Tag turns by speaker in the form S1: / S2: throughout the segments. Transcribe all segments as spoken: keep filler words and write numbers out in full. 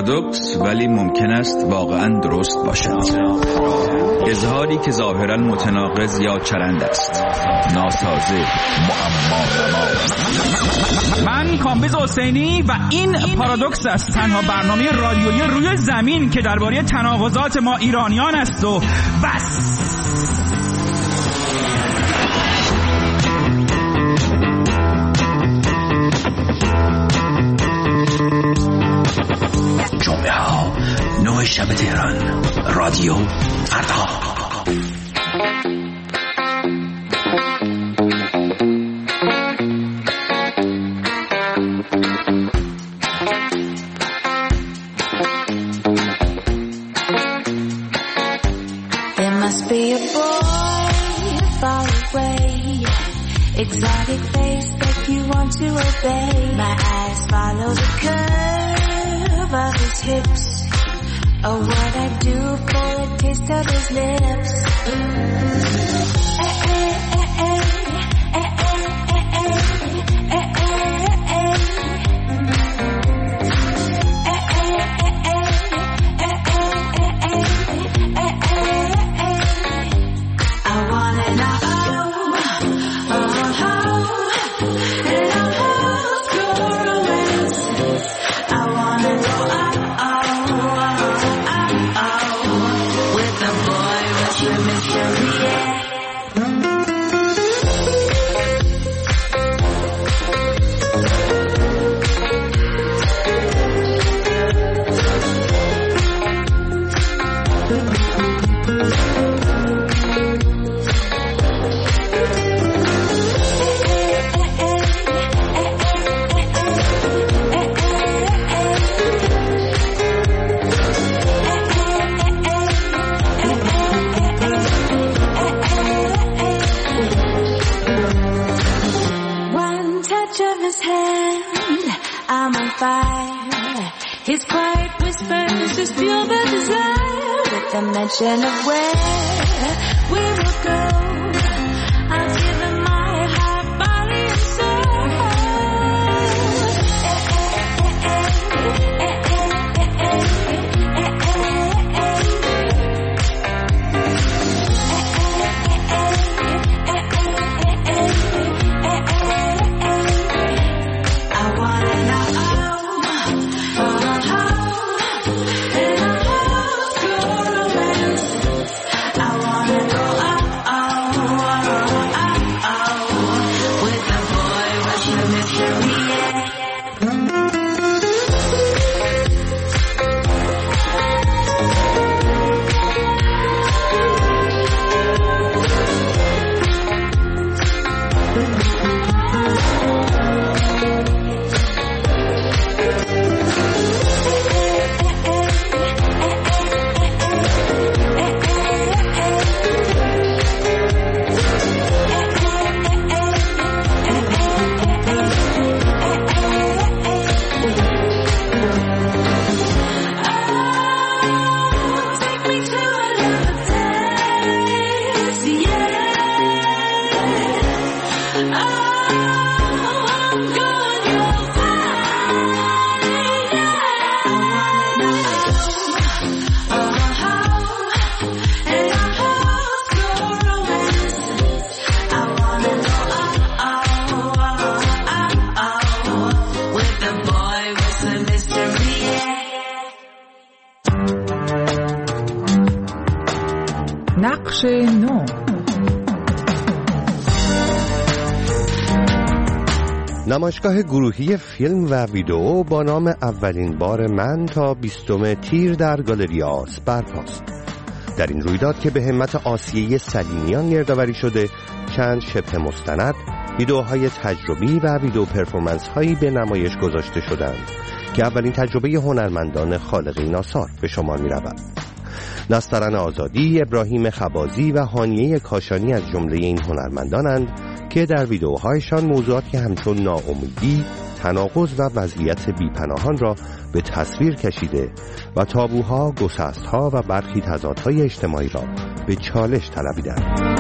S1: پارادوکس ولی ممکن است واقعا درست باشد. اظهاری که ظاهرا متناقض یا چرند است، ناسازه، معما نما.
S2: من کامبیز حسینی و این پارادوکس است، تنها برنامه رادیویی روی زمین که درباره تناقضات ما ایرانیان است و بس.
S3: جمعه ها نه شب تهران، رادیو فردا.
S4: Exotic face that you want to obey. My eyes follow the curve of his hips. Oh, what I do for a taste of his lips. Eh, eh, eh, eh, eh, eh, eh, eh, eh, eh, eh. His quiet whispers is fuel the desire. With the mention of where we will go, I'll give him my heart, body and soul. I wanna know.
S5: نقش نو.
S6: نمایشگاه گروهی فیلم و ویدئو با نام اولین بار من تا بیستم تیر در گالری آرس برپاست. در این رویداد که به همت آسیه سلیمیان گردآوری شده، چند شبه مستند، ویدئوهای تجربی و ویدئو پرفورمنس هایی به نمایش گذاشته شدند که اولین تجربه هنرمندان خالق این آثار به شمار می رود. نسترن آزادی، ابراهیم خبازی و هانیه کاشانی از جمله این هنرمندانند که در ویدئوهایشان موضوعاتی همچون ناامیدی، تناقض و وضعیت بیپناهان را به تصویر کشیده و تابوها، گسستها و برخی تضادهای اجتماعی را به چالش طلبیدند.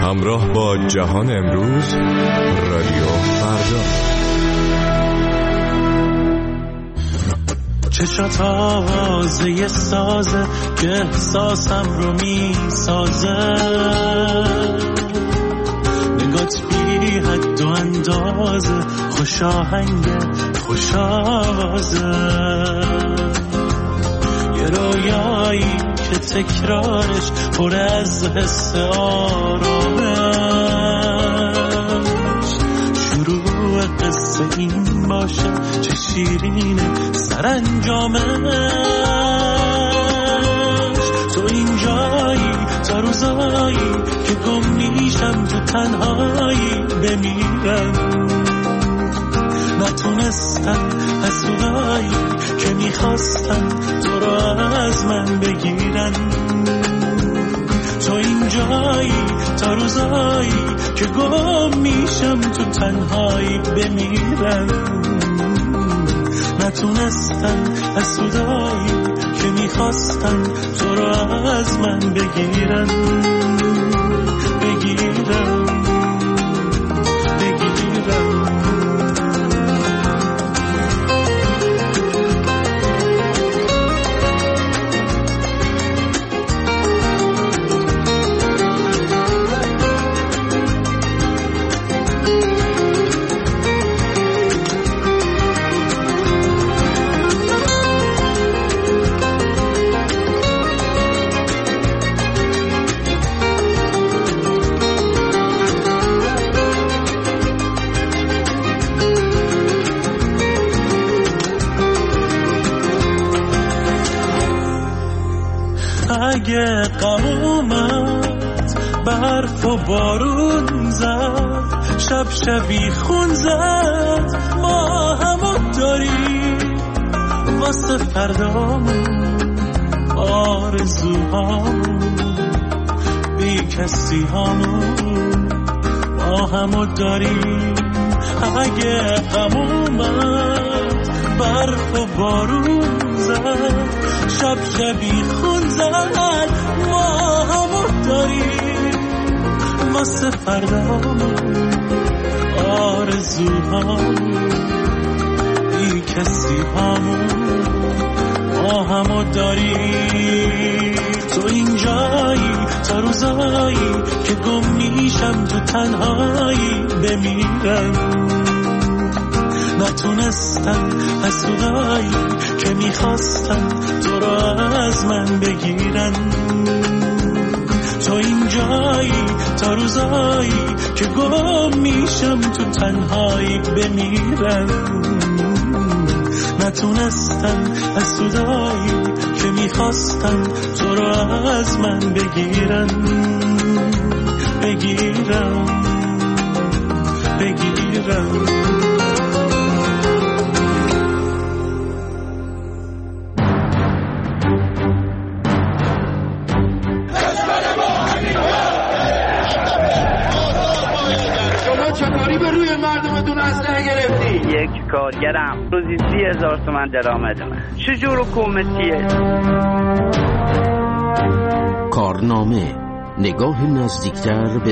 S5: همراه با جهان امروز، رادیو فردا.
S7: چشات آوازه سازه که احساسم رو می سازه، نگات بی حد و اندازه، خوش آهنگه خوش آوازه، یه رویایی که تکرارش پر از حس آرامش، شروع قصه این باشه چه شیرینه سرانجامش. تو اینجایی تا روزایی که گم میشم تو تنهایی بمیرم، نتونستم حسودایی که میخواستم تو رو از من بگیرن. تو اینجایی تا روزایی که گم میشم تو تنهایی بمیرم، نتونستم حسودایی که میخواستم تو رو از من بگیرن بگیرن بگیرن. اگه غم اومد برف و بارون زد، شب شبی خون زد، ما همو داریم واسه فردامون، آرزوهامون، بی کسی هامون، ما همو داریم. اگه غم اومد برف و بارون زد، شب شبی خون زد، ما همو داریم واسه فردامون، آرزوهامون، بی کسی هامون، ما همو داریم. تو اینجایی تا روزایی که گم میشم تو تنهایی بمیرم، نتونستم حسودایی که میخواستم تو رو از من بگیرن. تو اینجایی تا روزایی که گم میشم تو تنهایی بمیرم، نتونستم حسودایی که میخواستم تو رو از من بگیرن بگیرن بگیرن.
S8: یک کارگرم روزی سی هزار تومن درآمدمه، چجور حکومتیه؟
S3: کارنامه، نگاه نزدیکتر به